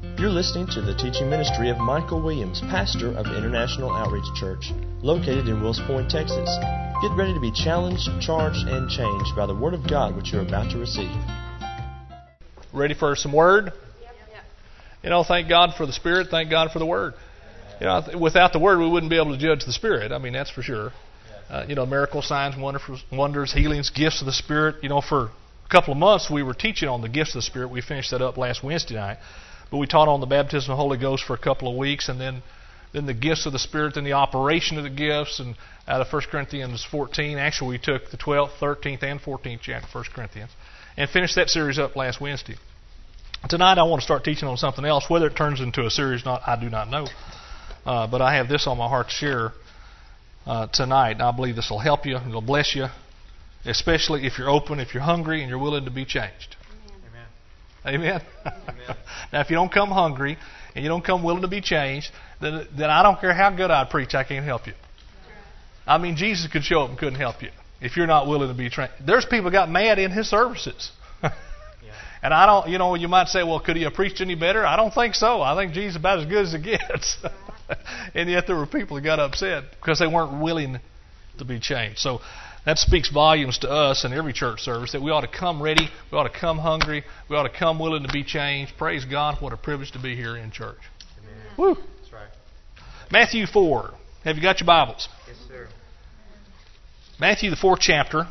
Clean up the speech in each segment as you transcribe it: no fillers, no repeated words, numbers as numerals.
You're listening to the teaching ministry of Michael Williams, pastor of International Outreach Church, located in Wills Point, Texas. Get ready to be challenged, charged, and changed by the Word of God which you're about to receive. Ready for some Word? Yep. Thank God for the Spirit. Thank God for the Word. Without the Word, we wouldn't be able to judge the Spirit. That's for sure. Miracles, signs, wonders, healings, gifts of the Spirit. For a couple of months, we were teaching on the gifts of the Spirit. We finished that up last Wednesday night. But we taught on the baptism of the Holy Ghost for a couple of weeks, and then the gifts of the Spirit, then the operation of the gifts, and out of 1 Corinthians 14. Actually, we took the 12th, 13th, and 14th chapter of 1 Corinthians, and finished that series up last Wednesday. Tonight, I want to start teaching on something else. Whether it turns into a series or not, I do not know. But I have this on my heart to share tonight. I believe this will help you, it'll bless you, especially if you're open, if you're hungry, and you're willing to be changed. Amen? Amen. Now, if you don't come hungry and you don't come willing to be changed, then I don't care how good I preach, I can't help you. Jesus could show up and couldn't help you if you're not willing to be trained. There's people got mad in his services. And I don't, you might say, well, could he have preached any better? I don't think so. I think Jesus is about as good as it gets. And yet there were people that got upset because they weren't willing to be changed. So that speaks volumes to us in every church service that we ought to come ready, we ought to come hungry, we ought to come willing to be changed. Praise God, what a privilege to be here in church. Amen. Woo. That's right. Matthew 4. Have you got your Bibles? Yes, sir. Matthew, the 4th chapter.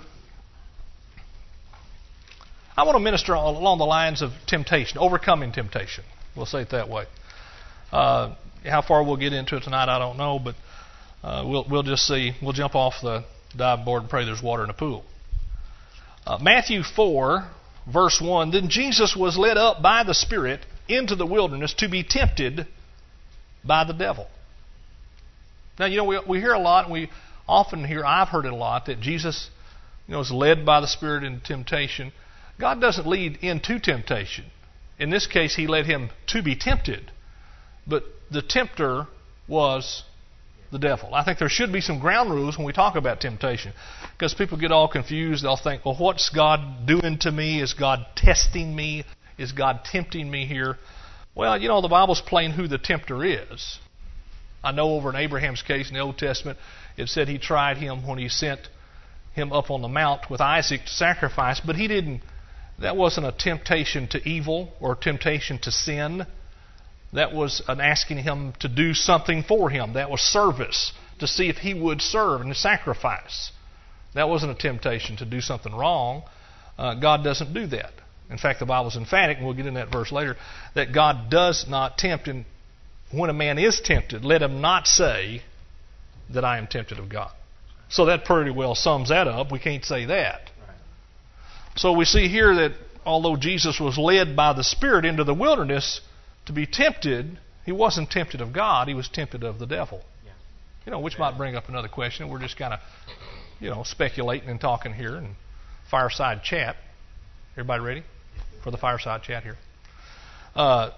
I want to minister along the lines of temptation, overcoming temptation. We'll say it that way. How far we'll get into it tonight, I don't know, but we'll just see. We'll jump off the dive board and pray there's water in the pool. Matthew 4, verse 1, Then Jesus was led up by the Spirit into the wilderness to be tempted by the devil. Now, we hear a lot, and we often hear, I've heard it a lot, that Jesus is led by the Spirit into temptation. God doesn't lead into temptation. In this case, He led him to be tempted. But the tempter was the devil. I think there should be some ground rules when we talk about temptation, because people get all confused. They'll think, well, what's God doing to me? Is God testing me? Is God tempting me here? Well, the Bible's plain who the tempter is. I know over in Abraham's case in the Old Testament, it said He tried him when He sent him up on the mount with Isaac to sacrifice, but that wasn't a temptation to evil or a temptation to sin. That was an asking him to do something for him. That was service, to see if he would serve and sacrifice. That wasn't a temptation to do something wrong. God doesn't do that. In fact, the Bible's emphatic, and we'll get in that verse later, that God does not tempt. And when a man is tempted, let him not say that I am tempted of God. So that pretty well sums that up. We can't say that. So we see here that although Jesus was led by the Spirit into the wilderness to be tempted, He wasn't tempted of God, He was tempted of the devil. Yeah. Which might bring up another question. We're just kind of, speculating and talking here and fireside chat. Everybody ready for the fireside chat here? Why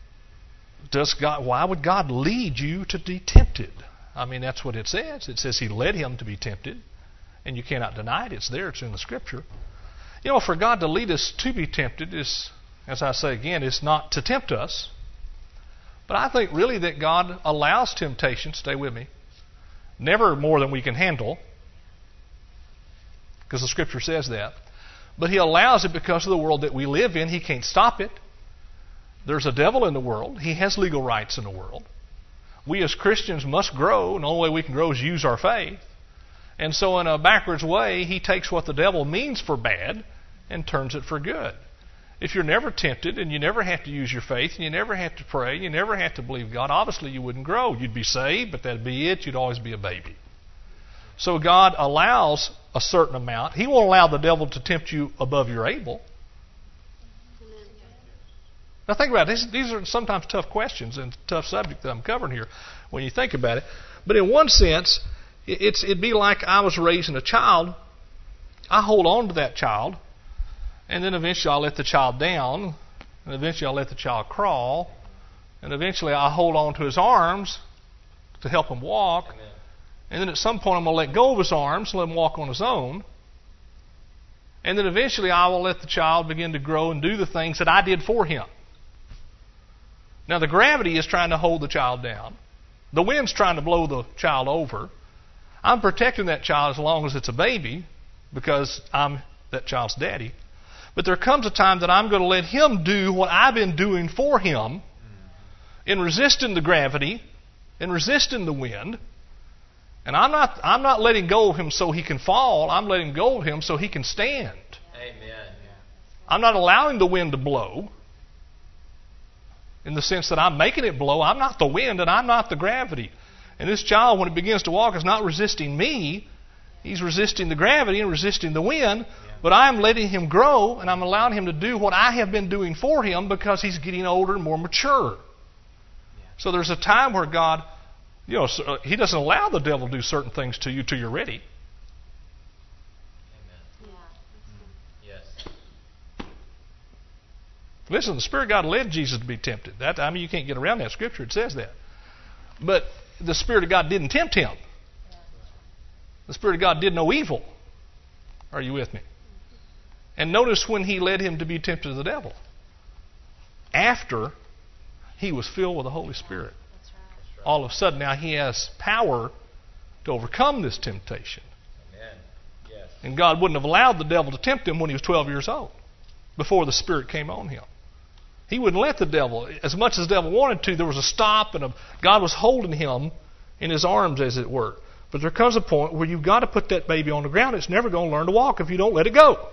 would God lead you to be tempted? That's what it says. It says He led him to be tempted, and you cannot deny it. It's there. It's in the Scripture. For God to lead us to be tempted is, as I say again, is not to tempt us. But I think really that God allows temptation, stay with me, never more than we can handle, because the Scripture says that. But He allows it because of the world that we live in. He can't stop it. There's a devil in the world. He has legal rights in the world. We as Christians must grow, and the only way we can grow is use our faith. And so in a backwards way, He takes what the devil means for bad and turns it for good. If you're never tempted and you never have to use your faith and you never have to pray, you never have to believe God, obviously you wouldn't grow. You'd be saved, but that'd be it. You'd always be a baby. So God allows a certain amount. He won't allow the devil to tempt you above your able. Now think about it. These are sometimes tough questions and tough subject that I'm covering here when you think about it. But in one sense, it'd be like I was raising a child. I hold on to that child, and then eventually I'll let the child down, and eventually I'll let the child crawl, and eventually I'll hold on to his arms to help him walk. Amen. And then at some point I'm going to let go of his arms and let him walk on his own. And then eventually I will let the child begin to grow and do the things that I did for him. Now the gravity is trying to hold the child down. The wind's trying to blow the child over. I'm protecting that child as long as it's a baby because I'm that child's daddy. But there comes a time that I'm going to let him do what I've been doing for him in resisting the gravity, in resisting the wind. And I'm not letting go of him so he can fall. I'm letting go of him so he can stand. Amen. I'm not allowing the wind to blow in the sense that I'm making it blow. I'm not the wind and I'm not the gravity. And this child, when it begins to walk, is not resisting me. He's resisting the gravity and resisting the wind. But I'm letting him grow and I'm allowing him to do what I have been doing for him because he's getting older and more mature. So there's a time where God, He doesn't allow the devil to do certain things to you till you're ready. Amen. Yes. Listen, the Spirit of God led Jesus to be tempted. You can't get around that scripture. It says that. But the Spirit of God didn't tempt him. The Spirit of God did no evil. Are you with me? And notice when he led him to be tempted of the devil. After he was filled with the Holy Spirit. All of a sudden now he has power to overcome this temptation. Amen. Yes. And God wouldn't have allowed the devil to tempt him when he was 12 years old, before the Spirit came on him. He wouldn't let the devil, as much as the devil wanted to, there was a stop and God was holding him in his arms, as it were. But there comes a point where you've got to put that baby on the ground. It's never going to learn to walk if you don't let it go.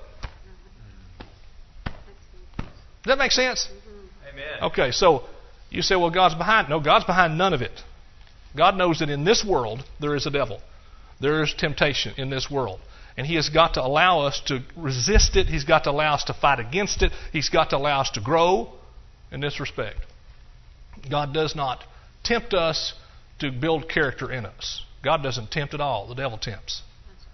Does that make sense? Amen. Okay, so you say, well, God's behind. No, God's behind none of it. God knows that in this world there is a devil. There is temptation in this world. And He has got to allow us to resist it. He's got to allow us to fight against it. He's got to allow us to grow in this respect. God does not tempt us to build character in us. God doesn't tempt at all. The devil tempts.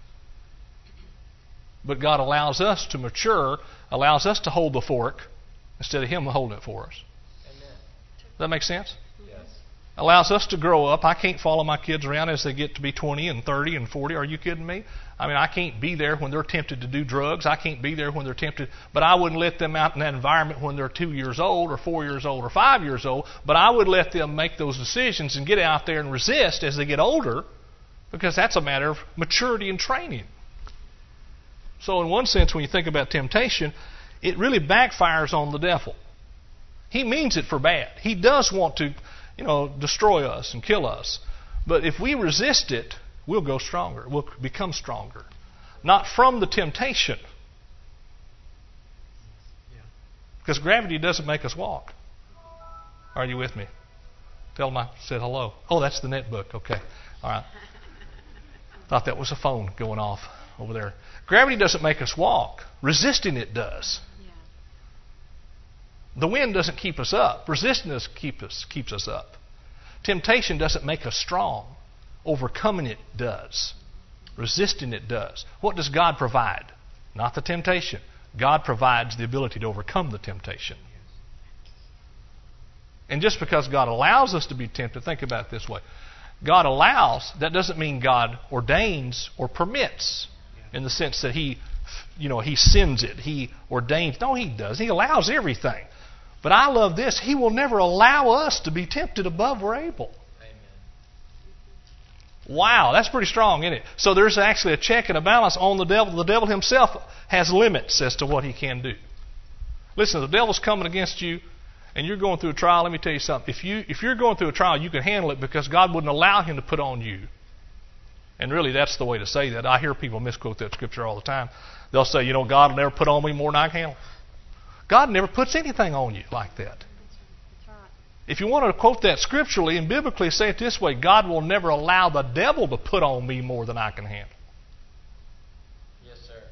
But God allows us to mature, allows us to hold the fork instead of Him holding it for us. Amen. Does that make sense? Yes. Allows us to grow up. I can't follow my kids around as they get to be 20 and 30 and 40. Are you kidding me? I can't be there when they're tempted to do drugs. I can't be there when they're tempted. But I wouldn't let them out in that environment when they're 2 years old or 4 years old or 5 years old. But I would let them make those decisions and get out there and resist as they get older, because that's a matter of maturity and training. So in one sense, when you think about temptation, it really backfires on the devil. He means it for bad. He does want to, destroy us and kill us. But if we resist it, we'll go stronger. We'll become stronger. Not from the temptation. Because gravity doesn't make us walk. Are you with me? Tell them I said hello. Oh, that's the netbook. Okay. All right. Thought that was a phone going off over there. Gravity doesn't make us walk. Resisting it does. The wind doesn't keep us up. Resisting us keeps us up. Temptation doesn't make us strong. Overcoming it does. Resisting it does. What does God provide? Not the temptation. God provides the ability to overcome the temptation. And just because God allows us to be tempted, think about it this way. God allows, that doesn't mean God ordains or permits in the sense that He sends it. He ordains. No, He does. He allows everything. But I love this. He will never allow us to be tempted above we're able. Amen. Wow, that's pretty strong, isn't it? So there's actually a check and a balance on the devil. The devil himself has limits as to what he can do. Listen, the devil's coming against you and you're going through a trial. Let me tell you something. If you're going through a trial, you can handle it because God wouldn't allow him to put on you. And really, that's the way to say that. I hear people misquote that scripture all the time. They'll say, God will never put on me more than I can handle. God never puts anything on you like that. If you want to quote that scripturally and biblically, say it this way: God will never allow the devil to put on me more than I can handle. Yes, sir.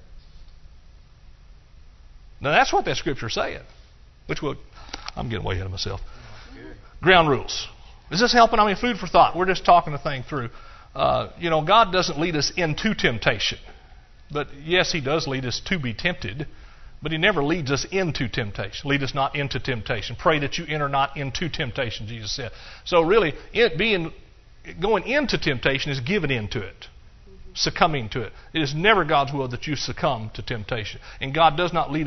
Now that's what that scripture's saying. I'm getting way ahead of myself. Ground rules. Is this helping? Food for thought. We're just talking the thing through. God doesn't lead us into temptation. But yes, He does lead us to be tempted. But He never leads us into temptation. Lead us not into temptation. Pray that you enter not into temptation, Jesus said. So really, going into temptation is giving into it. Succumbing to it. It is never God's will that you succumb to temptation. And God does not lead us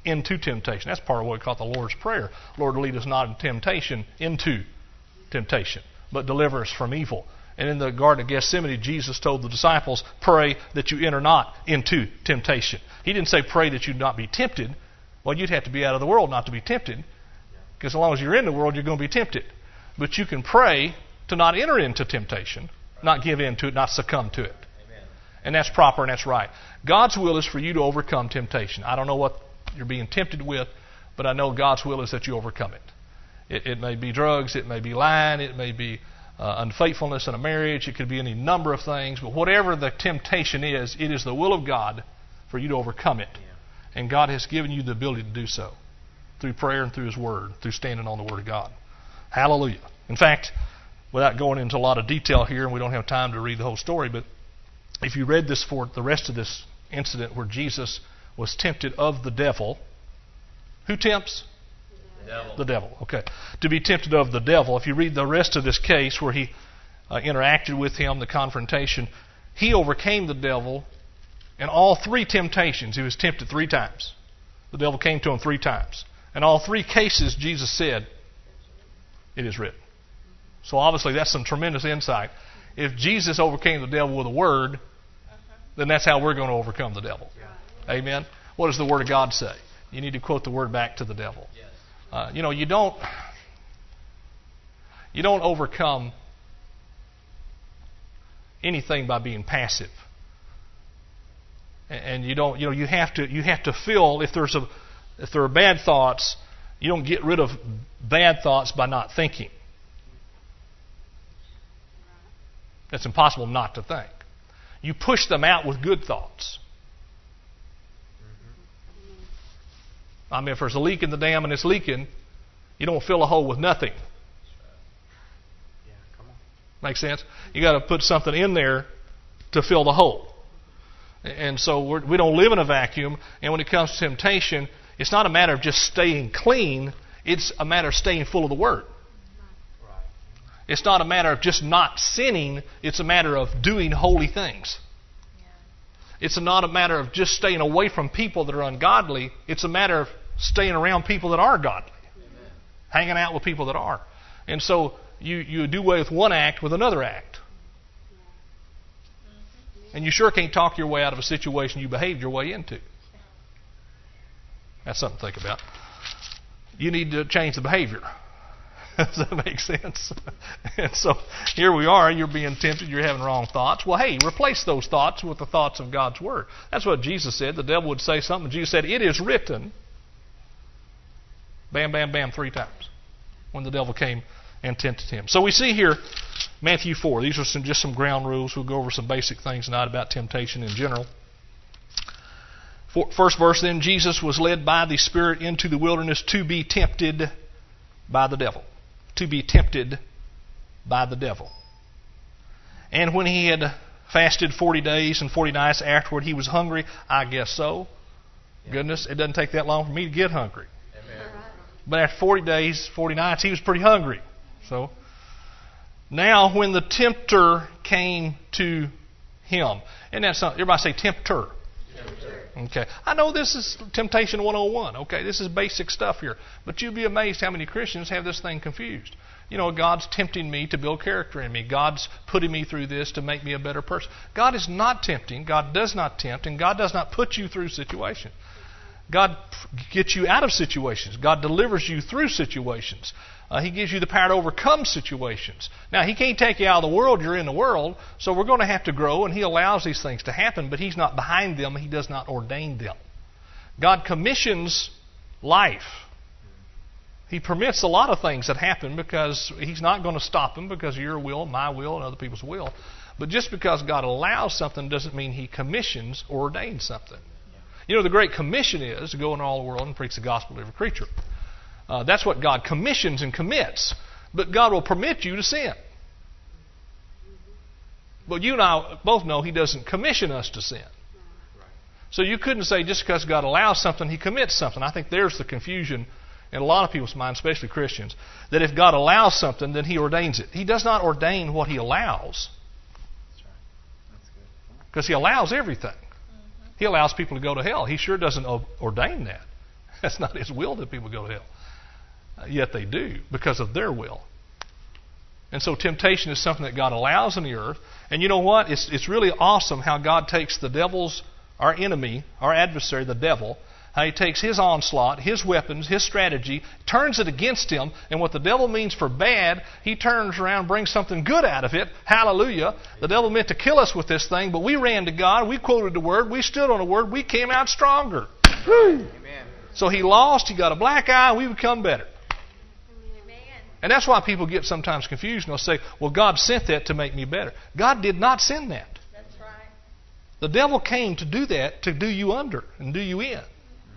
into temptation. That's part of what we call the Lord's Prayer. Lord, lead us not into temptation, but deliver us from evil. And in the Garden of Gethsemane, Jesus told the disciples, pray that you enter not into temptation. He didn't say pray that you not be tempted. Well, you'd have to be out of the world not to be tempted, because as long as you're in the world, you're going to be tempted. But you can pray to not enter into temptation, not give in to it, not succumb to it. Amen. And that's proper and that's right. God's will is for you to overcome temptation. I don't know what you're being tempted with, but I know God's will is that you overcome it. It may be drugs, it may be lying, it may be unfaithfulness in a marriage, it could be any number of things, but whatever the temptation is, it is the will of God for you to overcome it. Yeah. And God has given you the ability to do so through prayer and through His Word, through standing on the Word of God. Hallelujah. In fact, without going into a lot of detail here, and we don't have time to read the whole story, but if you read this for the rest of this incident where Jesus was tempted of the devil, who tempts? The devil. Okay. To be tempted of the devil. If you read the rest of this case where he interacted with him, the confrontation, he overcame the devil in all three temptations. He was tempted 3 times. The devil came to him 3 times. In all 3 cases, Jesus said, it is written. So obviously that's some tremendous insight. If Jesus overcame the devil with a word, then that's how we're going to overcome the devil. Amen? What does the Word of God say? You need to quote the Word back to the devil. You don't overcome anything by being passive, and you have to feel if there are bad thoughts. You don't get rid of bad thoughts by not thinking. It's impossible not to think. You push them out with good thoughts. I mean, if there's a leak in the dam and it's leaking, you don't fill a hole with nothing. Make sense? You got to put something in there to fill the hole. And so we don't live in a vacuum. And when it comes to temptation, it's not a matter of just staying clean. It's a matter of staying full of the Word. It's not a matter of just not sinning. It's a matter of doing holy things. It's not a matter of just staying away from people that are ungodly. It's a matter of staying around people that are godly. Amen. Hanging out with people that are. And so you do away with one act with another act. And you sure can't talk your way out of a situation you behaved your way into. That's something to think about. You need to change the behavior. Does that make sense? And so here we are, you're being tempted, you're having wrong thoughts. Well, hey, replace those thoughts with the thoughts of God's Word. That's what Jesus said. The devil would say something. Jesus said, it is written. Bam, bam, bam, 3 times when the devil came and tempted him. So we see here Matthew 4. These are just some ground rules. We'll go over some basic things tonight about temptation in general. First verse, then Jesus was led by the Spirit into the wilderness to be tempted by the devil. To be tempted by the devil. And when he had fasted 40 days and 40 nights afterward, he was hungry. I guess so. Yeah. Goodness, it doesn't take that long for me to get hungry. Amen. But after 40 days, 40 nights, he was pretty hungry. So, now when the tempter came to him, and that's not, everybody say tempter. Okay. I know this is Temptation 101. Okay, this is basic stuff here. But you'd be amazed how many Christians have this thing confused. God's tempting me to build character in me. God's putting me through this to make me a better person. God is not tempting. God does not tempt. And God does not put you through situations. God gets you out of situations. God delivers you through situations. He gives you the power to overcome situations. Now, He can't take you out of the world. You're in the world. So we're going to have to grow, and He allows these things to happen, but He's not behind them. He does not ordain them. God commissions life. He permits a lot of things that happen because He's not going to stop them because of your will, my will, and other people's will. But just because God allows something doesn't mean He commissions or ordains something. The Great Commission is to go into all the world and preach the gospel to every creature. That's what God commissions and commits. But God will permit you to sin. But you and I both know He doesn't commission us to sin. So you couldn't say just because God allows something, He commits something. I think there's the confusion in a lot of people's minds, especially Christians, that if God allows something, then He ordains it. He does not ordain what He allows. Because He allows everything. He allows people to go to hell. He sure doesn't ordain that. That's not His will that people go to hell. Yet they do because of their will. And so temptation is something that God allows in the earth. And you know what? It's really awesome how God takes the devil's, our enemy, our adversary, the devil, how He takes his onslaught, his weapons, his strategy, turns it against him, and what the devil means for bad, He turns around, brings something good out of it. Hallelujah. The devil meant to kill us with this thing, but we ran to God, we quoted the Word, we stood on the Word, we came out stronger. Woo. Amen. So he lost, he got a black eye, we become better. Amen. And that's why people get sometimes confused and they'll say, well, God sent that to make me better. God did not send that. That's right. The devil came to do that, to do you under and do you in.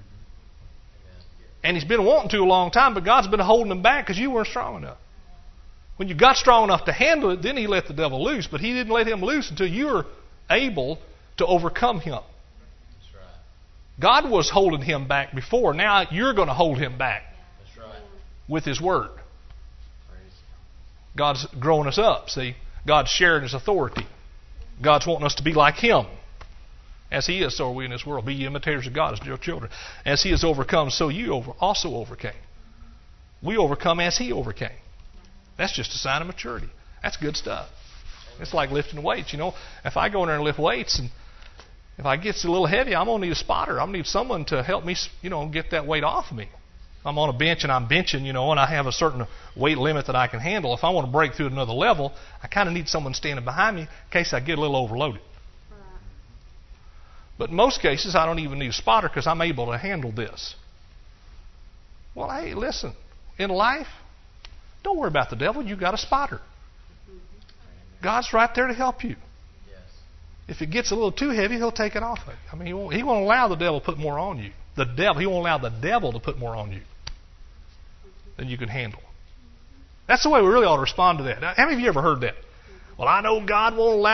And he's been wanting to a long time, but God's been holding him back because you weren't strong enough. When you got strong enough to handle it, then He let the devil loose. But He didn't let him loose until you were able to overcome him. That's right. God was holding him back before. Now you're going to hold him back That's right. with His Word. Praise God's growing us up, see? God's sharing His authority. God's wanting us to be like Him. As He is, so are we in this world. Be ye imitators of God as dear children. As He has overcome, so you also overcame. We overcome as He overcame. That's just a sign of maturity. That's good stuff. It's like lifting weights. You know, if I go in there and lift weights, and if I get a little heavy, I'm going to need a spotter. I'm going to need someone to help me, get that weight off of me. I'm on a bench and I'm benching, and I have a certain weight limit that I can handle. If I want to break through another level, I kind of need someone standing behind me in case I get a little overloaded. But in most cases, I don't even need a spotter because I'm able to handle this. Well, hey, listen. In life, don't worry about the devil. You got a spotter. God's right there to help you. Yes. If it gets a little too heavy, He'll take it off of you. I mean, He won't allow the devil to put more on you. He won't allow the devil to put more on you than you can handle. That's the way we really ought to respond to that. Now, how many of you ever heard that? Well, I know God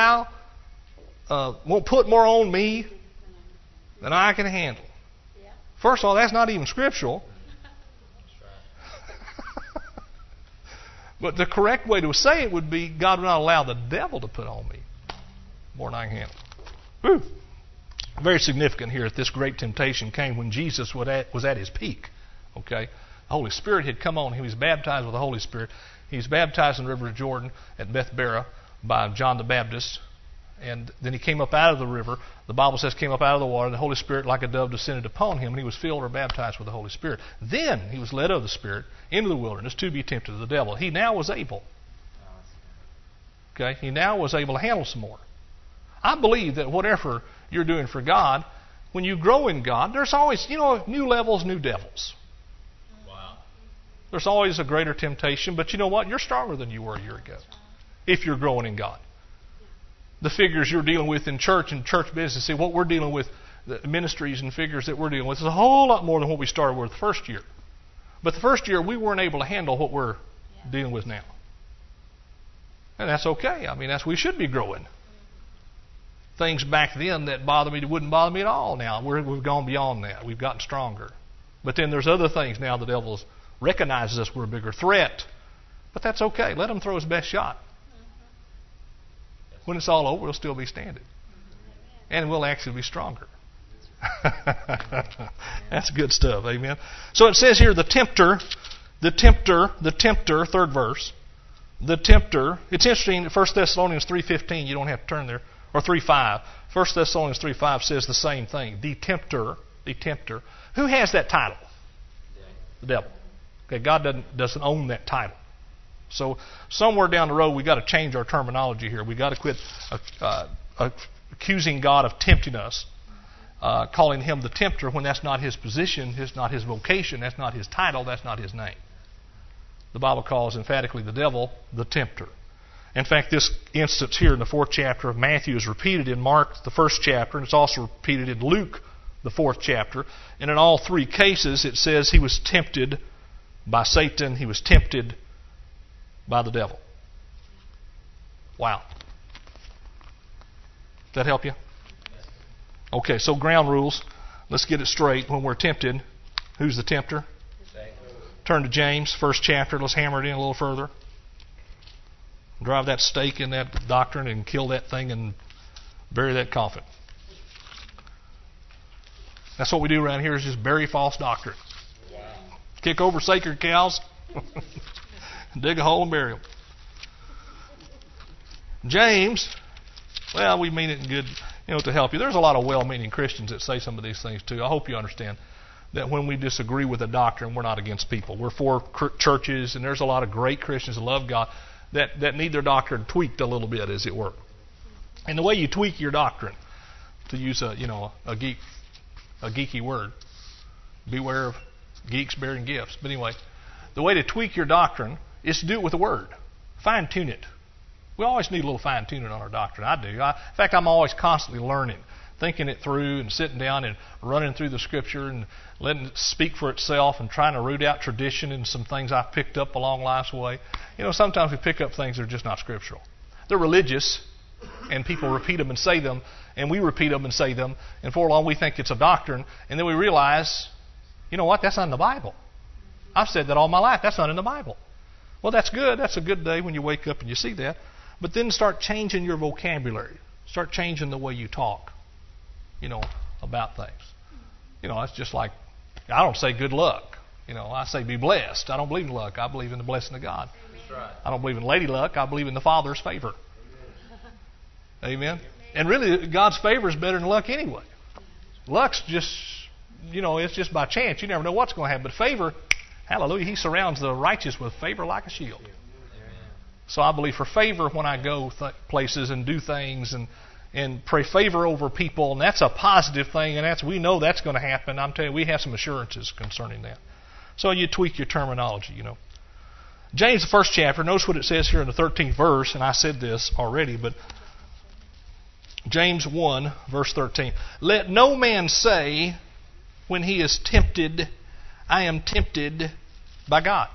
won't put more on me than I can handle. Yeah. First of all, that's not even scriptural. That's right. But the correct way to say it would be, God will not allow the devil to put on me more than I can handle. Whew. Very significant here that this great temptation came when Jesus was at His peak. Okay, the Holy Spirit had come on. He was baptized with the Holy Spirit. He was baptized in the river of Jordan at Bethbara by John the Baptist. And then He came up out of the river. The Bible says came up out of the water, and the Holy Spirit like a dove descended upon Him, and He was filled or baptized with the Holy Spirit. Then He was led of the Spirit into the wilderness to be tempted of the devil. He now was able. Okay, He now was able to handle some more. I believe that whatever you're doing for God, when you grow in God, there's always, new levels, new devils. Wow. There's always a greater temptation, but you know what? You're stronger than you were a year ago if you're growing in God. The figures you're dealing with in church and church business, see what we're dealing with, the ministries and figures that we're dealing with is a whole lot more than what we started with the first year. But the first year we weren't able to handle what we're dealing with now. And that's okay. I mean, we should be growing. Things back then that bothered me wouldn't bother me at all now. We've gone beyond that. We've gotten stronger. But then there's other things now the devil recognizes us we're a bigger threat. But that's okay. Let him throw his best shot. When it's all over, we'll still be standing. And we'll actually be stronger. That's good stuff. Amen. So it says here, the tempter, third verse. The tempter. It's interesting, 1 Thessalonians 3:15, you don't have to turn there, or 3:5. 1 Thessalonians 3:5 says the same thing. The tempter. Who has that title? The devil. Okay, God doesn't own that title. So somewhere down the road, we've got to change our terminology here. We've got to quit accusing God of tempting us, calling Him the tempter when that's not His position, that's not His vocation, that's not His title, that's not His name. The Bible calls emphatically the devil the tempter. In fact, this instance here in the 4th chapter of Matthew is repeated in Mark, the 1st chapter, and it's also repeated in Luke, the 4th chapter. And in all three cases, it says He was tempted by Satan, He was tempted by the devil. Wow. Does that help you? Okay, so ground rules. Let's get it straight. When we're tempted, who's the tempter? Turn to James, 1st chapter. Let's hammer it in a little further. Drive that stake in that doctrine and kill that thing and bury that coffin. That's what we do around here, is just bury false doctrine. Kick over sacred cows. Dig a hole and bury them. James, well, we mean it in good, to help you. There's a lot of well-meaning Christians that say some of these things too. I hope you understand that when we disagree with a doctrine, we're not against people. We're for churches, and there's a lot of great Christians that love God that need their doctrine tweaked a little bit, as it were. And the way you tweak your doctrine, to use a geeky word, beware of geeks bearing gifts. But anyway, the way to tweak your doctrine is to do it with the Word. Fine-tune it. We always need a little fine-tuning on our doctrine. I do. In fact, I'm always constantly learning, thinking it through and sitting down and running through the Scripture and letting it speak for itself and trying to root out tradition and some things I've picked up along life's way. Sometimes we pick up things that are just not scriptural. They're religious, and people repeat them and say them, and we repeat them and say them, and for long we think it's a doctrine, and then we realize, you know what, that's not in the Bible. I've said that all my life. That's not in the Bible. Well, that's good. That's a good day when you wake up and you see that. But then start changing your vocabulary. Start changing the way you talk, about things. It's just like, I don't say good luck. I say be blessed. I don't believe in luck. I believe in the blessing of God. That's right. I don't believe in lady luck. I believe in the Father's favor. Amen. And really, God's favor is better than luck anyway. Luck's just, it's just by chance. You never know what's going to happen. But favor, hallelujah, He surrounds the righteous with favor like a shield. So I believe for favor when I go places and do things and pray favor over people, and that's a positive thing, and we know that's going to happen. I'm telling you, we have some assurances concerning that. So you tweak your terminology, James, the first chapter, notice what it says here in the 13th verse, and I said this already, but James 1, verse 13. Let no man say when he is tempted, I am tempted by God.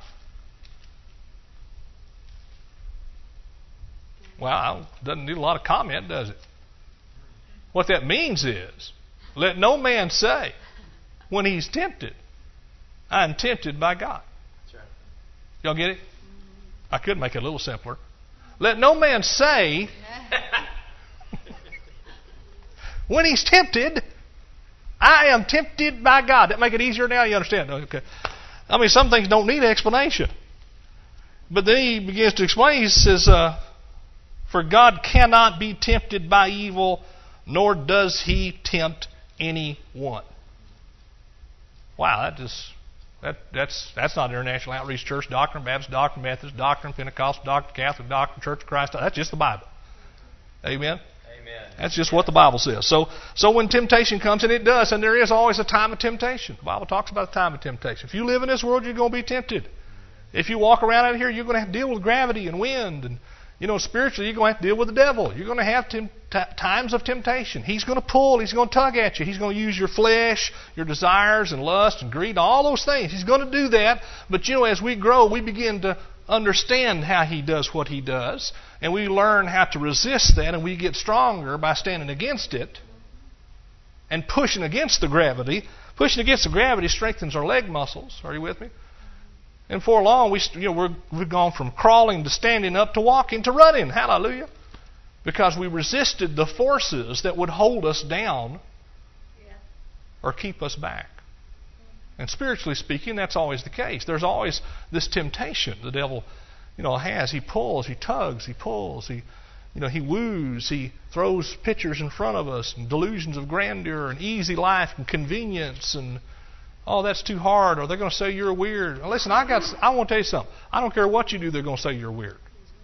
Well, doesn't need a lot of comment, does it? What that means is, let no man say when he's tempted, I am tempted by God. That's right. Y'all get it? I could make it a little simpler. Let no man say when he's tempted, I am tempted by God. That make it easier now? You understand? Okay. I mean, some things don't need explanation. But then he begins to explain. He says, for God cannot be tempted by evil, nor does He tempt anyone. Wow, that's not International Outreach Church doctrine, Baptist doctrine, Methodist doctrine, Pentecostal doctrine, Catholic doctrine, Church of Christ. That's just the Bible. Amen? Amen. That's just what the Bible says. So when temptation comes, and it does, and there is always a time of temptation. The Bible talks about a time of temptation. If you live in this world, you're going to be tempted. If you walk around out here, you're going to have to deal with gravity and wind. And, spiritually, you're going to have to deal with the devil. You're going to have times of temptation. He's going to pull. He's going to tug at you. He's going to use your flesh, your desires and lust and greed, all those things. He's going to do that. But, as we grow, we begin to understand how He does what He does. And we learn how to resist that, and we get stronger by standing against it and pushing against the gravity. Pushing against the gravity strengthens our leg muscles. Are you with me? And for long, we've gone from crawling to standing up to walking to running. Hallelujah. Because we resisted the forces that would hold us down or keep us back. And spiritually speaking, that's always the case. There's always this temptation the devil has. He pulls, he tugs, he pulls, he woos, he throws pictures in front of us and delusions of grandeur and easy life and convenience and that's too hard, or they're going to say you're weird. Listen, I want to tell you something. I don't care what you do, they're going to say you're weird.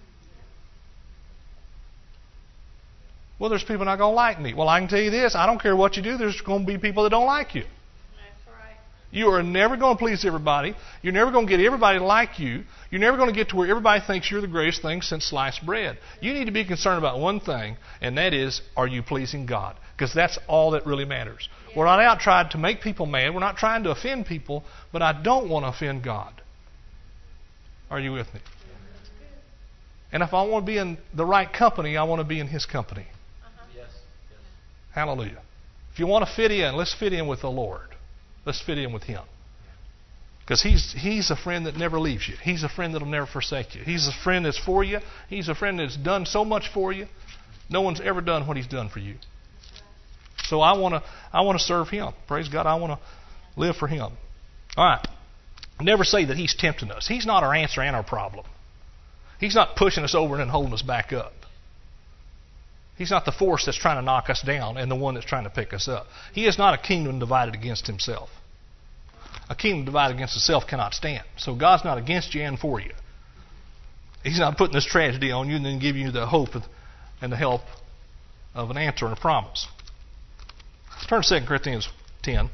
Well, there's people not going to like me. Well, I can tell you this. I don't care what you do, there's going to be people that don't like you. That's right. You are never going to please everybody. You're never going to get everybody to like you. You're never going to get to where everybody thinks you're the greatest thing since sliced bread. You need to be concerned about one thing, and that is, are you pleasing God? Because that's all that really matters. We're not out trying to make people mad. We're not trying to offend people, but I don't want to offend God. Are you with me? And if I want to be in the right company, I want to be in His company. Yes. Hallelujah. If you want to fit in, let's fit in with the Lord. Let's fit in with Him. Because He's a friend that never leaves you. He's a friend that will never forsake you. He's a friend that's for you. He's a friend that's done so much for you. No one's ever done what He's done for you. So I want to serve Him. Praise God. I want to live for Him. All right. never say that He's tempting us. He's not our answer and our problem. He's not pushing us over and then holding us back up. He's not the force that's trying to knock us down and the one that's trying to pick us up. He is not a kingdom divided against Himself. A kingdom divided against itself cannot stand. So God's not against you and for you. He's not putting this tragedy on you and then giving you the hope and the help of an answer and a promise. Turn to 2 Corinthians 10.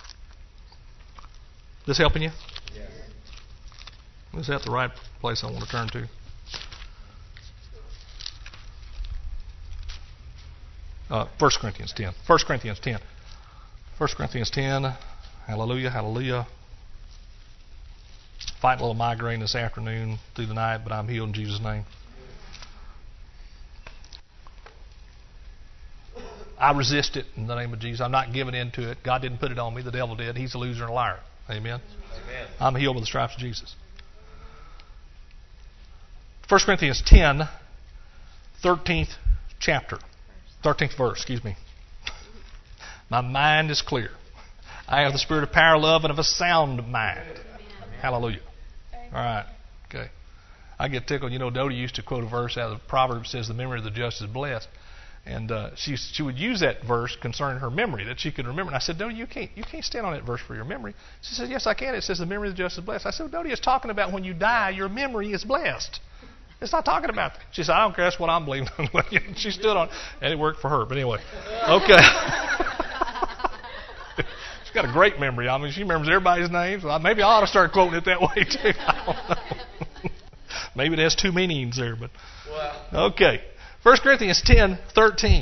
This helping you? Yes. Is that the right place I want to turn to? 1 Corinthians 10. 1 Corinthians 10. 1 Corinthians 10. Hallelujah, hallelujah. Fighting a little migraine this afternoon through the night, but I'm healed in Jesus' name. I resist it in the name of Jesus. I'm not giving in to it. God didn't put it on me. The devil did. He's a loser and a liar. Amen? Amen. I'm healed with the stripes of Jesus. 1 Corinthians 10, 13th chapter. 13th verse, excuse me. My mind is clear. I have the spirit of power, love, and of a sound mind. Hallelujah. All right. Okay. I get tickled. You know, Dodie used to quote a verse out of the Proverbs that says, the memory of the just is blessed. And she would use that verse concerning her memory, that she could remember. And I said, Dodie, you can't stand on that verse for your memory. She said, yes, I can. It says the memory of the just is blessed. I said, well, Dodie, it's talking about when you die, your memory is blessed. It's not talking about that. She said, I don't care. That's what I'm believing. She stood on it, and it worked for her. But anyway, okay. She's got a great memory. I mean, she remembers everybody's names. Well, maybe I ought to start quoting it that way, too. I don't know. Maybe it has two meanings there. But okay. 1 Corinthians 10:13.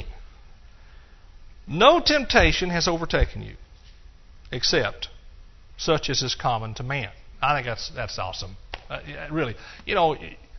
No temptation has overtaken you, except such as is common to man. I think that's awesome. Really, you know,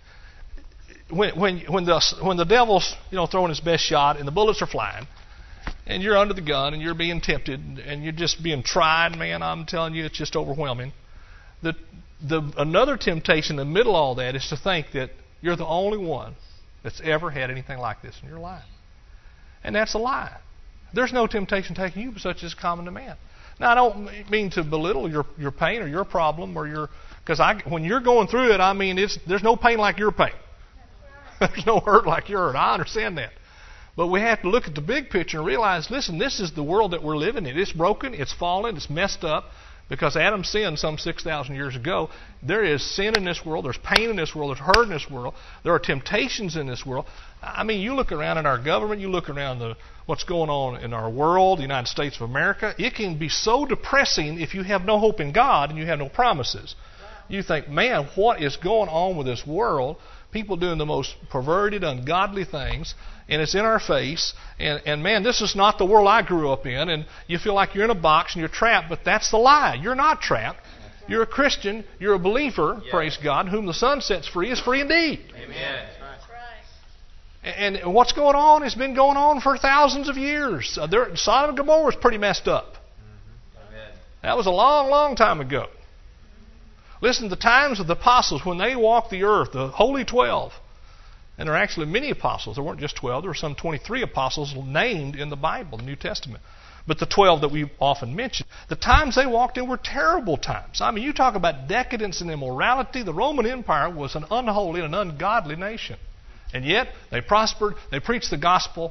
when the devil's throwing his best shot and the bullets are flying, and you're under the gun and you're being tempted and you're just being tried, man, I'm telling you, it's just overwhelming. Another temptation in the middle of all that is to think that you're the only one that's ever had anything like this in your life. And that's a lie. There's no temptation taking you such as common to man. Now, I don't mean to belittle your pain or your problem because when you're going through it, I mean, there's no pain like your pain. There's no hurt like your hurt. I understand that. But we have to look at the big picture and realize, listen, this is the world that we're living in. It's broken, it's fallen, it's messed up. Because Adam sinned some 6,000 years ago. There is sin in this world. There's pain in this world. There's hurt in this world. There are temptations in this world. I mean, you look around in our government. You look around what's going on in our world, the United States of America. It can be so depressing if you have no hope in God and you have no promises. You think, man, what is going on with this world? People doing the most perverted, ungodly things, and it's in our face. And man, this is not the world I grew up in. And you feel like you're in a box and you're trapped, but that's the lie. You're not trapped. You're a Christian. You're a believer, praise God. Whom the Son sets free is free indeed. Amen. And what's going on has been going on for thousands of years. Sodom and Gomorrah was pretty messed up. Amen. That was a long, long time ago. Listen, the times of the apostles, when they walked the earth, the Holy 12, and there are actually many apostles. There weren't just 12. There were some 23 apostles named in the Bible, the New Testament. But the 12 that we often mention, the times they walked in were terrible times. I mean, you talk about decadence and immorality. The Roman Empire was an unholy and an ungodly nation. And yet, they prospered. They preached the gospel.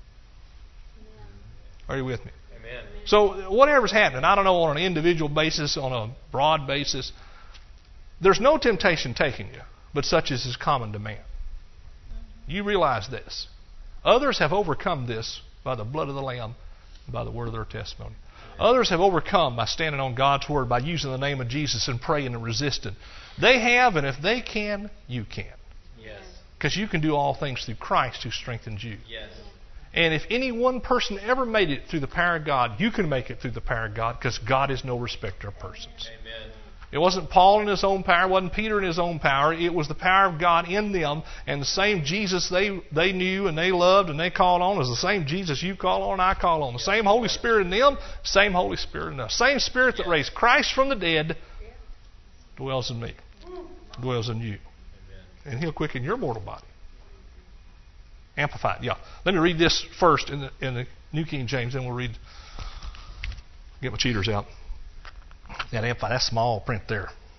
Are you with me? Amen. So whatever's happening, I don't know, on an individual basis, on a broad basis, there's no temptation taking you, but such as is common to man. You realize this. Others have overcome this by the blood of the Lamb and by the word of their testimony. Others have overcome by standing on God's word, by using the name of Jesus and praying and resisting. They have, and if they can, you can. Yes. Because you can do all things through Christ who strengthens you. Yes. And if any one person ever made it through the power of God, you can make it through the power of God, because God is no respecter of persons. Amen. It wasn't Paul in his own power. It wasn't Peter in his own power. It was the power of God in them. And the same Jesus they knew and they loved and they called on is the same Jesus you call on and I call on. The same Holy Spirit in them, same Holy Spirit in us. Same Spirit that raised Christ from the dead dwells in me, dwells in you. And He'll quicken your mortal body. Amplified, yeah. Let me read this first in the New King James, then we'll read. Get my cheaters out. That Amplified, that's small print there.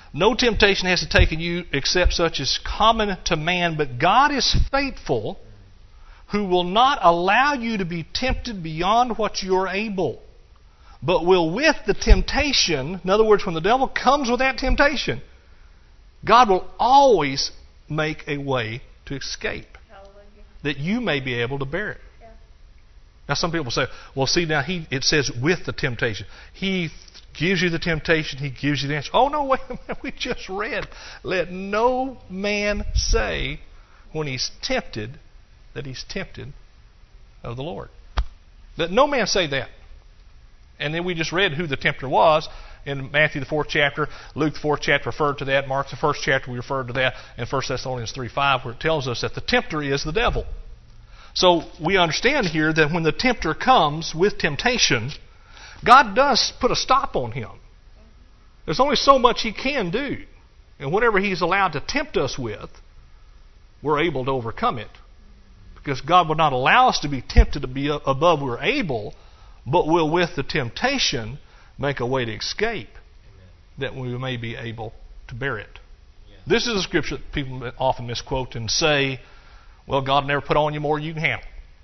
No temptation has taken you except such as common to man, but God is faithful, who will not allow you to be tempted beyond what you're able, but will with the temptation, in other words, when the devil comes with that temptation, God will always make a way to escape, that you may be able to bear it. Yeah. Now some people say, well, see, now it says with the temptation. He gives you the temptation, He gives you the answer. Oh, no, wait a minute, we just read, let no man say when he's tempted that he's tempted of the Lord. Let no man say that. And then we just read who the tempter was in Matthew the 4th chapter. Luke the 4th chapter referred to that. Mark the 1st chapter we referred to that. And 1 Thessalonians 3:5 where it tells us that the tempter is the devil. So we understand here that when the tempter comes with temptation, God does put a stop on him. There's only so much He can do. And whatever He's allowed to tempt us with, we're able to overcome it. Because God will not allow us to be tempted to be above we're able, but will with the temptation make a way to escape, that we may be able to bear it. Yes. This is a scripture that people often misquote and say, well, God never put on you more than you can handle.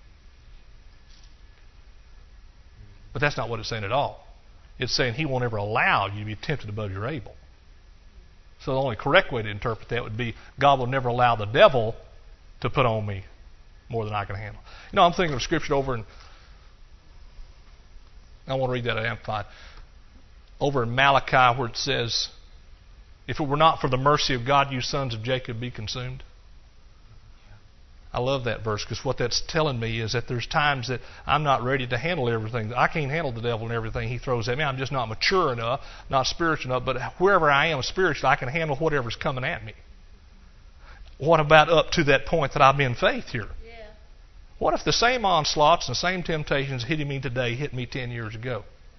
But that's not what it's saying at all. It's saying He won't ever allow you to be tempted above you're able. So the only correct way to interpret that would be God will never allow the devil to put on me more than I can handle. You know, I'm thinking of scripture over in, I want to read that at Amplified, over in Malachi where it says, if it were not for the mercy of God, you sons of Jacob be consumed. I love that verse because what that's telling me is that there's times that I'm not ready to handle everything. I can't handle the devil and everything he throws at me. I'm just not mature enough, not spiritual enough. But wherever I am spiritually, I can handle whatever's coming at me. What about up to that point that I'm in faith here? Yeah. What if the same onslaughts and the same temptations hitting me today hit me 10 years ago?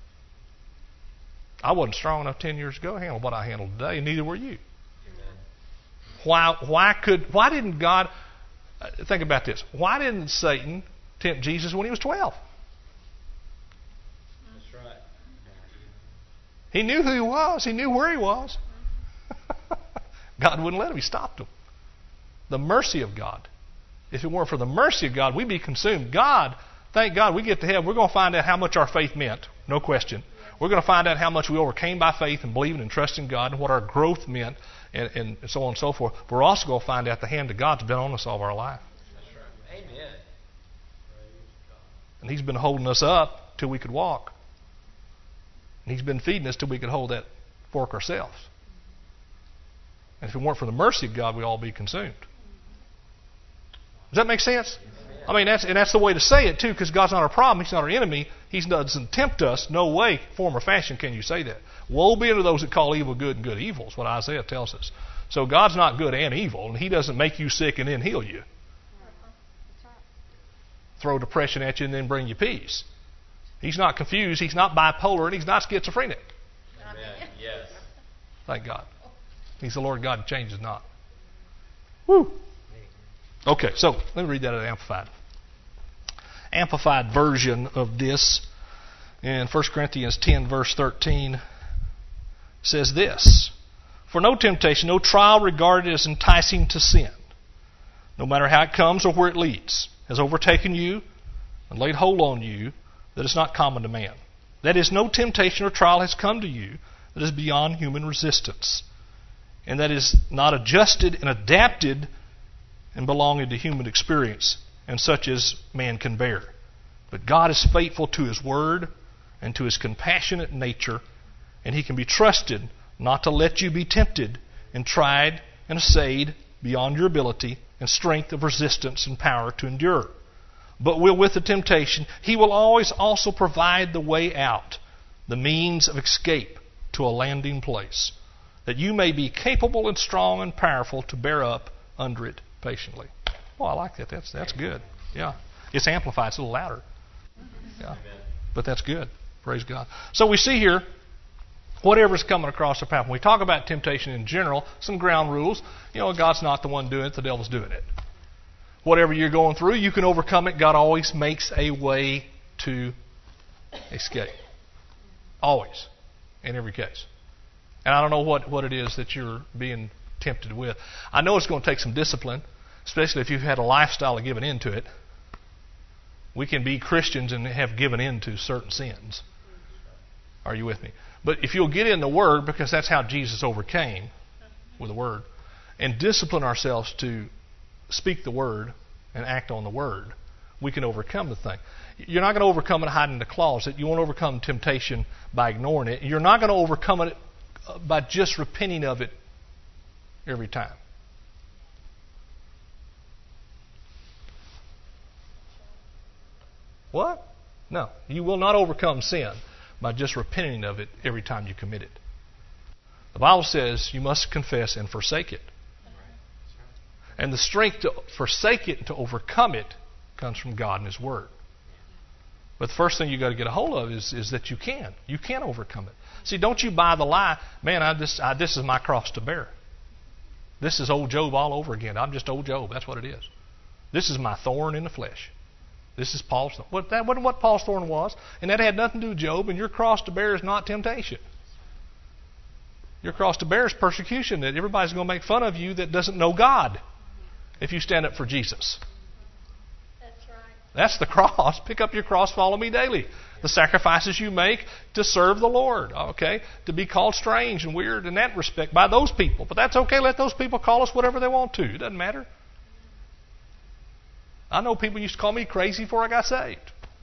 I wasn't strong enough 10 years ago to handle what I handle today, and neither were you. Amen. Why didn't God... Think about this. Why didn't Satan tempt Jesus when he was 12? That's right. He knew who he was. He knew where he was. God wouldn't let him. He stopped him. The mercy of God. If it weren't for the mercy of God, we'd be consumed. God, thank God, we get to heaven. We're going to find out how much our faith meant. No question. We're going to find out how much we overcame by faith and believing and trusting God and what our growth meant and so on and so forth. We're also going to find out the hand of God's been on us all of our life. That's right. Amen. And He's been holding us up till we could walk. And He's been feeding us till we could hold that fork ourselves. And if it weren't for the mercy of God, we'd all be consumed. Does that make sense? I mean, that's the way to say it, too, because God's not our problem. He's not our enemy. He doesn't tempt us. No way, form or fashion can you say that. Woe be unto those that call evil good and good evil, is what Isaiah tells us. So God's not good and evil, and He doesn't make you sick and then heal you. Throw depression at you and then bring you peace. He's not confused. He's not bipolar, and He's not schizophrenic. Amen. Yes. Thank God. He's the Lord God who changes not. Woo! Okay, so let me read that at Amplified. Amplified version of this in 1 Corinthians 10 verse 13 says this: for no temptation, no trial regarded as enticing to sin, no matter how it comes or where it leads, has overtaken you and laid hold on you that is not common to man. That is, no temptation or trial has come to you that is beyond human resistance, and that is not adjusted and adapted and belonging to human experience, and such as man can bear. But God is faithful to His Word and to His compassionate nature, and He can be trusted not to let you be tempted and tried and assayed beyond your ability and strength of resistance and power to endure. But with the temptation, He will always also provide the way out, the means of escape to a landing place, that you may be capable and strong and powerful to bear up under it patiently. Oh, I like that. That's good. Yeah. It's amplified. It's a little louder. Yeah. But that's good. Praise God. So we see here, whatever's coming across our path. When we talk about temptation in general, some ground rules. You know, God's not the one doing it. The devil's doing it. Whatever you're going through, you can overcome it. God always makes a way to escape. Always. In every case. And I don't know what it is that you're being tempted with. I know it's going to take some discipline, especially if you've had a lifestyle of giving into it. We can be Christians and have given into certain sins. Are you with me? But if you'll get in the Word, because that's how Jesus overcame, with the Word, and discipline ourselves to speak the Word and act on the Word, we can overcome the thing. You're not going to overcome it hiding in the closet. You won't overcome temptation by ignoring it. You're not going to overcome it by just repenting of it every time. What? No. You will not overcome sin by just repenting of it every time you commit it. The Bible says you must confess and forsake it. And the strength to forsake it and to overcome it comes from God and His Word. But the first thing you've got to get a hold of is that you can. You can overcome it. See, don't you buy the lie, man, this is my cross to bear. This is old Job all over again. I'm just old Job. That's what it is. This is my thorn in the flesh. This is Paul's thorn. That wasn't what Paul's thorn was. And that had nothing to do with Job. And your cross to bear is not temptation. Your cross to bear is persecution. That everybody's going to make fun of you that doesn't know God if you stand up for Jesus. That's right. That's the cross. Pick up your cross, follow me daily. The sacrifices you make to serve the Lord. Okay? To be called strange and weird in that respect by those people. But that's okay. Let those people call us whatever they want to. It doesn't matter. I know people used to call me crazy before I got saved.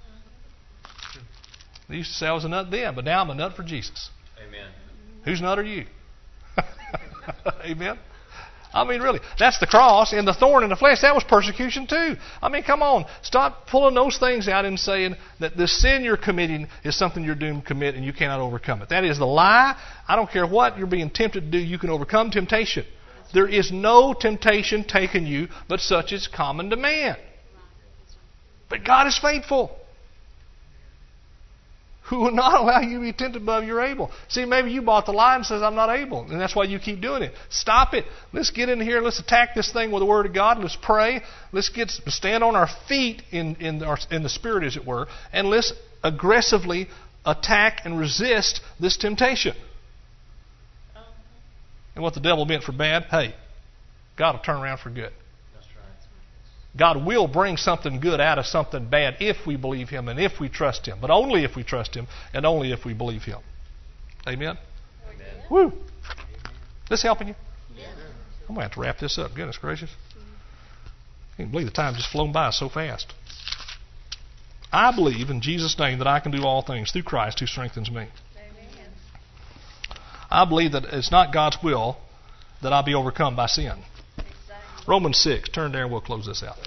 They used to say I was a nut then, but now I'm a nut for Jesus. Amen. Whose nut are you? Amen. I mean, really, that's the cross, and the thorn in the flesh, that was persecution too. I mean, come on. Stop pulling those things out and saying that the sin you're committing is something you're doomed to commit and you cannot overcome it. That is the lie. I don't care what you're being tempted to do, you can overcome temptation. There is no temptation taken you but such as common to man. But God is faithful, who will not allow you to be tempted above you're able. See, maybe you bought the lie and says, I'm not able. And that's why you keep doing it. Stop it. Let's get in here. Let's attack this thing with the Word of God. Let's pray. Let's stand on our feet in the Spirit, as it were. And let's aggressively attack and resist this temptation. And what the devil meant for bad, hey, God will turn around for good. God will bring something good out of something bad if we believe Him and if we trust Him. But only if we trust Him and only if we believe Him. Amen? Amen. Woo! This helping you? Yeah. I'm going to have to wrap this up. Goodness gracious. I can't believe the time just flown by so fast. I believe in Jesus' name that I can do all things through Christ who strengthens me. Amen. I believe that it's not God's will that I be overcome by sin. Romans 6. Turn there and we'll close this out.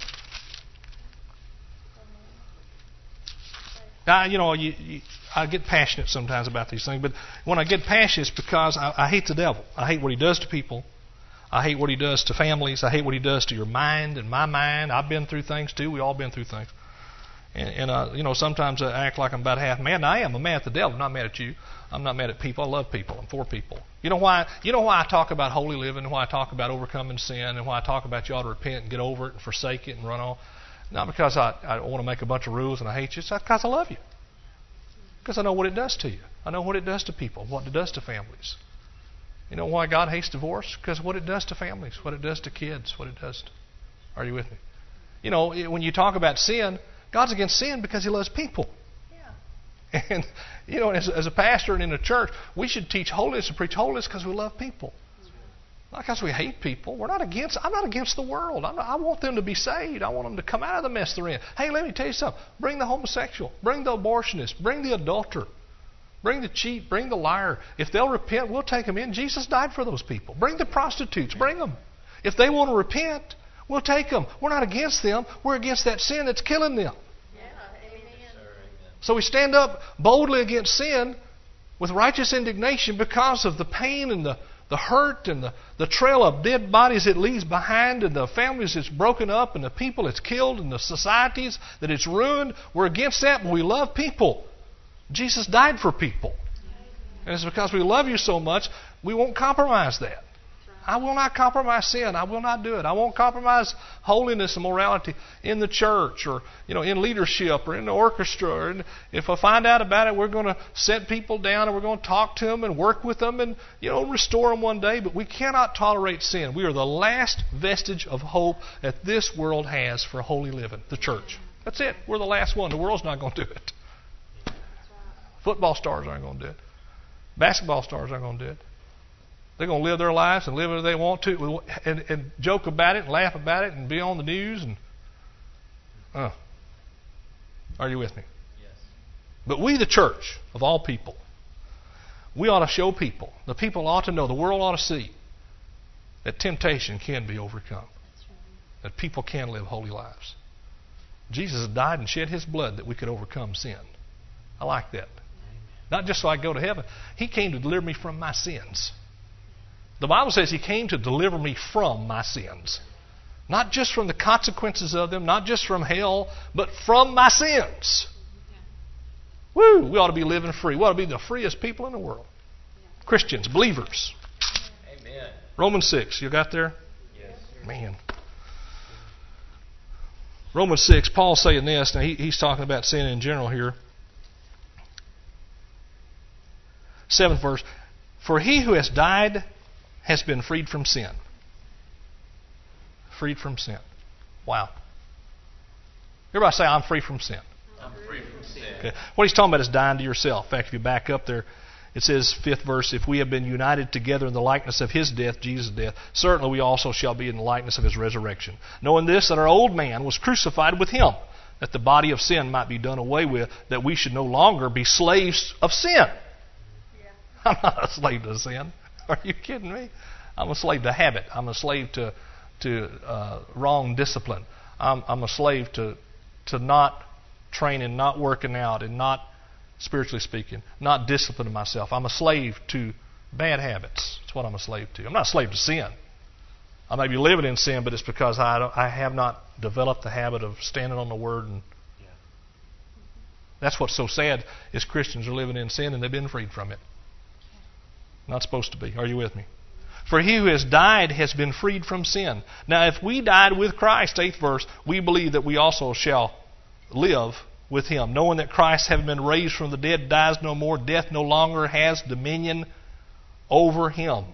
Now, I get passionate sometimes about these things, but when I get passionate, it's because I hate the devil. I hate what he does to people. I hate what he does to families. I hate what he does to your mind and my mind. I've been through things too. We all been through things. And sometimes I act like I'm about half mad. And I am. I'm mad at the devil. I'm not mad at you. I'm not mad at people. I love people. I'm for people. You know why? I talk about holy living and why I talk about overcoming sin and why I talk about you ought to repent and get over it and forsake it and run on. Not because I want to make a bunch of rules and I hate you. It's because I love you. Because I know what it does to you. I know what it does to people, what it does to families. You know why God hates divorce? Because what it does to families, what it does to kids, what it does to... Are you with me? When you talk about sin, God's against sin because He loves people. Yeah. And, as a pastor and in a church, we should teach holiness and preach holiness because we love people. Not because we hate people. I'm not against the world. I want them to be saved. I want them to come out of the mess they're in. Hey, let me tell you something. Bring the homosexual. Bring the abortionist. Bring the adulterer. Bring the cheat. Bring the liar. If they'll repent, we'll take them in. Jesus died for those people. Bring the prostitutes. Bring them. If they want to repent, we'll take them. We're not against them. We're against that sin that's killing them. So we stand up boldly against sin with righteous indignation because of the pain and the hurt and the trail of dead bodies it leaves behind and the families it's broken up and the people it's killed and the societies that it's ruined. We're against that, but we love people. Jesus died for people. And it's because we love you so much, we won't compromise that. I will not compromise sin. I will not do it. I won't compromise holiness and morality in the church or in leadership or in the orchestra. And if I find out about it, we're going to set people down and we're going to talk to them and work with them and restore them one day. But we cannot tolerate sin. We are the last vestige of hope that this world has for holy living. The church. That's it. We're the last one. The world's not going to do it. Football stars aren't going to do it. Basketball stars aren't going to do it. They're going to live their lives and live as they want to and joke about it and laugh about it and be on the news. And are you with me? Yes. But we, the church of all people, we ought to show people. The people ought to know. The world ought to see that temptation can be overcome. That people can live holy lives. Jesus died and shed His blood that we could overcome sin. I like that. Not just so I go to heaven. He came to deliver me from my sins. The Bible says He came to deliver me from my sins. Not just from the consequences of them, not just from hell, but from my sins. Woo! We ought to be living free. We ought to be the freest people in the world. Christians, believers. Amen. Romans 6. You got there? Yes. Man. Romans 6, Paul's saying this. Now he's talking about sin in general here. 7th verse. For he who has died has been freed from sin. Freed from sin. Wow. Everybody say, I'm free from sin. I'm free from sin. Okay. What he's talking about is dying to yourself. In fact, if you back up there, it says, 5th verse, if we have been united together in the likeness of His death, Jesus' death, certainly we also shall be in the likeness of His resurrection. Knowing this, that our old man was crucified with Him, that the body of sin might be done away with, that we should no longer be slaves of sin. Yeah. I'm not a slave to sin. Are you kidding me? I'm a slave to habit. I'm a slave to wrong discipline. I'm a slave to not training, not working out, and not, spiritually speaking, not disciplining myself. I'm a slave to bad habits. That's what I'm a slave to. I'm not a slave to sin. I may be living in sin, but it's because I have not developed the habit of standing on the Word. And that's what's so sad is Christians are living in sin and they've been freed from it. Not supposed to be. Are you with me? For he who has died has been freed from sin. Now, if we died with Christ, 8th verse, we believe that we also shall live with Him. Knowing that Christ, having been raised from the dead, dies no more. Death no longer has dominion over Him.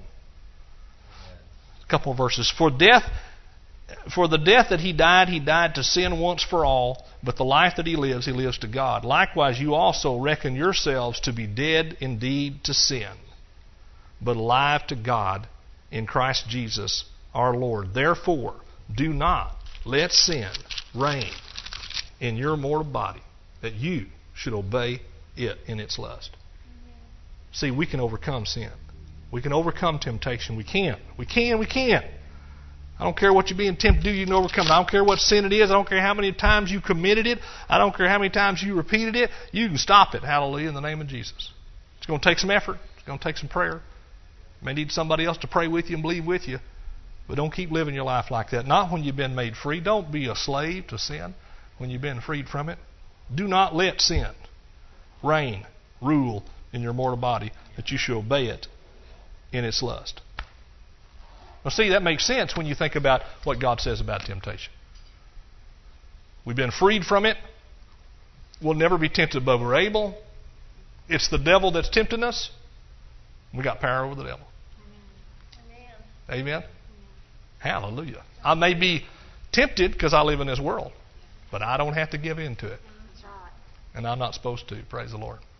A couple of verses. For the death that He died to sin once for all. But the life that He lives to God. Likewise, you also reckon yourselves to be dead indeed to sin, but alive to God in Christ Jesus our Lord. Therefore, do not let sin reign in your mortal body, that you should obey it in its lust. See, we can overcome sin. We can overcome temptation. We can. I don't care what you're being tempted to do, you can overcome it. I don't care what sin it is. I don't care how many times you committed it. I don't care how many times you repeated it. You can stop it. Hallelujah, in the name of Jesus. It's going to take some effort. It's going to take some prayer. You may need somebody else to pray with you and believe with you. But don't keep living your life like that. Not when you've been made free. Don't be a slave to sin when you've been freed from it. Do not let sin reign, rule in your mortal body, that you should obey it in its lust. Well, see, that makes sense when you think about what God says about temptation. We've been freed from it. We'll never be tempted above we're able. It's the devil that's tempting us. We got power over the devil. Amen. Amen. Hallelujah. I may be tempted because I live in this world, but I don't have to give in to it. And I'm not supposed to. Praise the Lord.